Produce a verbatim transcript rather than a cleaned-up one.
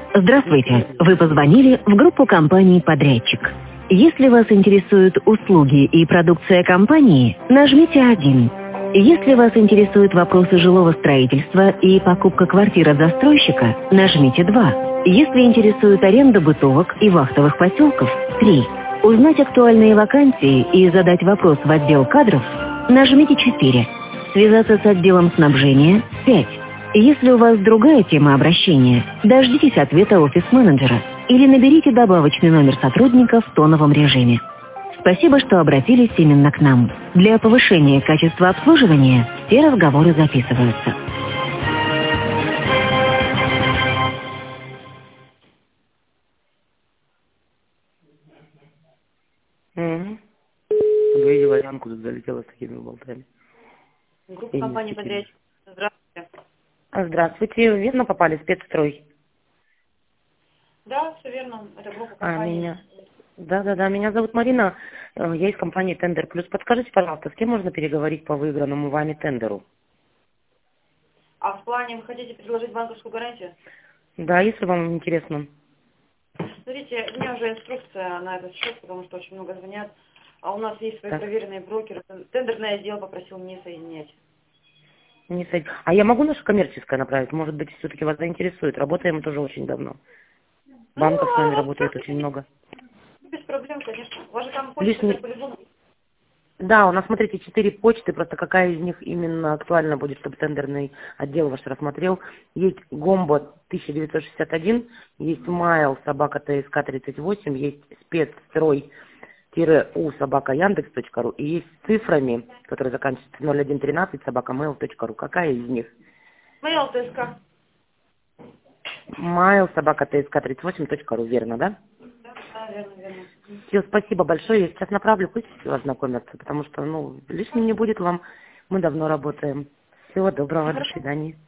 Здравствуйте. Вы позвонили в группу компании «Подрядчик». Если вас интересуют услуги и продукция компании, нажмите один. Если вас интересуют вопросы жилого строительства и покупка квартиры застройщика, нажмите два. Если интересует аренда бытовок и вахтовых поселков, три. Узнать актуальные вакансии и задать вопрос в отдел кадров, нажмите четыре. Связаться с отделом снабжения, пять. Если у вас другая тема обращения, дождитесь ответа офис-менеджера или наберите добавочный номер сотрудника в тоновом режиме. Спасибо, что обратились именно к нам. Для повышения качества обслуживания все разговоры записываются. Угу. Видела, Янку тут залетела с такими болтами. Группа компании «Подрядчик». Здравствуйте. Здравствуйте. Верно попали в спецстрой? Да, все верно. Это группа А, компании. меня... Да-да-да, меня зовут Марина. Э, Я из компании «Тендер Плюс». Подскажите, пожалуйста, с кем можно переговорить по выигранному вами тендеру? А в плане вы хотите предложить банковскую гарантию? Да, если вам интересно. Смотрите, у меня уже инструкция на этот счет, потому что очень много звонят. А у нас есть свои Так. проверенные брокеры. Тендерное отдел попросил не соединять. Не сойд- А я могу наше коммерческое направить? Может быть, все-таки вас заинтересует. Работаем тоже очень давно. Банков с Ну, нами а вот работает как очень много. без проблем, конечно. У вас же там почта Лишний... по-любому. Да, у нас, смотрите, четыре почты, просто какая из них именно актуальна будет, чтобы тендерный отдел ваш рассмотрел. Есть Гомбо тысяча девятьсот шестьдесят один, есть Майл собака ТСК тридцать восемь, есть спецстрой у собака Яндекс точка ру и есть с цифрами, которые заканчиваются ноль один тринадцать собака mail точка ру. Какая из них? Mail ТСК. Майл собака ТСК тридцать восемь точка ру, верно, да? Да, верно, верно. Все, спасибо большое. Я сейчас направлю, пусть все ознакомятся, потому что, ну, лишним не будет вам. Мы давно работаем. Всего доброго, до Хорошо. свидания.